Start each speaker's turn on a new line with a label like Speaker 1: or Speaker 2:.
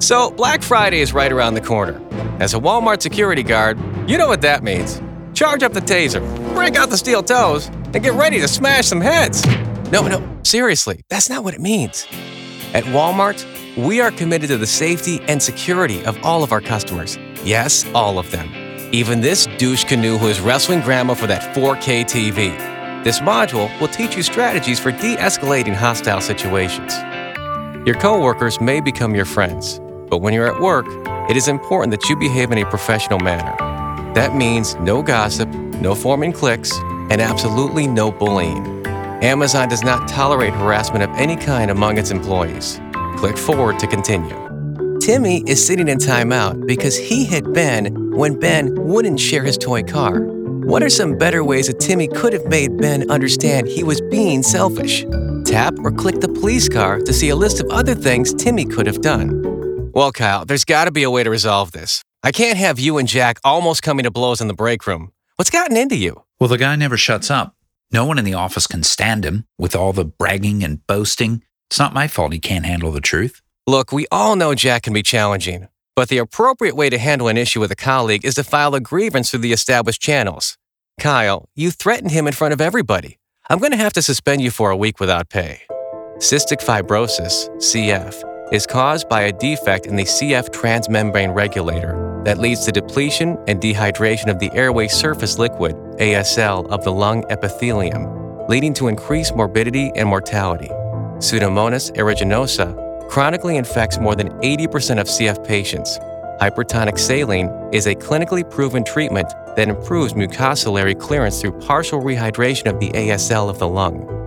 Speaker 1: So, Black Friday is right around the corner. As a Walmart security guard, you know what that means. Charge up the taser, break out the steel toes, and get ready to smash some heads. No, seriously, that's not what it means. At Walmart, we are committed to the safety and security of all of our customers. Yes, all of them. Even this douche canoe who is wrestling grandma for that 4K TV. This module will teach you strategies for de-escalating hostile situations. Your coworkers may become your friends, but when you're at work, it is important that you behave in a professional manner. That means no gossip, no forming cliques, and absolutely no bullying. Amazon does not tolerate harassment of any kind among its employees. Click forward to continue. Timmy is sitting in timeout because he hit Ben when Ben wouldn't share his toy car. What are some better ways that Timmy could have made Ben understand he was being selfish? Tap or click the police car to see a list of other things Timmy could have done. Well, Kyle, there's got to be a way to resolve this. I can't have you and Jack almost coming to blows in the break room. What's gotten into you?
Speaker 2: Well, the guy never shuts up. No one in the office can stand him with all the bragging and boasting. It's not my fault he can't handle the truth.
Speaker 1: Look, we all know Jack can be challenging, but the appropriate way to handle an issue with a colleague is to file a grievance through the established channels. Kyle, you threatened him in front of everybody. I'm going to have to suspend you for a week without pay. Cystic fibrosis, CF, is caused by a defect in the CF transmembrane regulator that leads to depletion and dehydration of the airway surface liquid, ASL, of the lung epithelium, leading to increased morbidity and mortality. Pseudomonas aeruginosa chronically infects more than 80% of CF patients. Hypertonic saline is a clinically proven treatment that improves mucociliary clearance through partial rehydration of the ASL of the lung.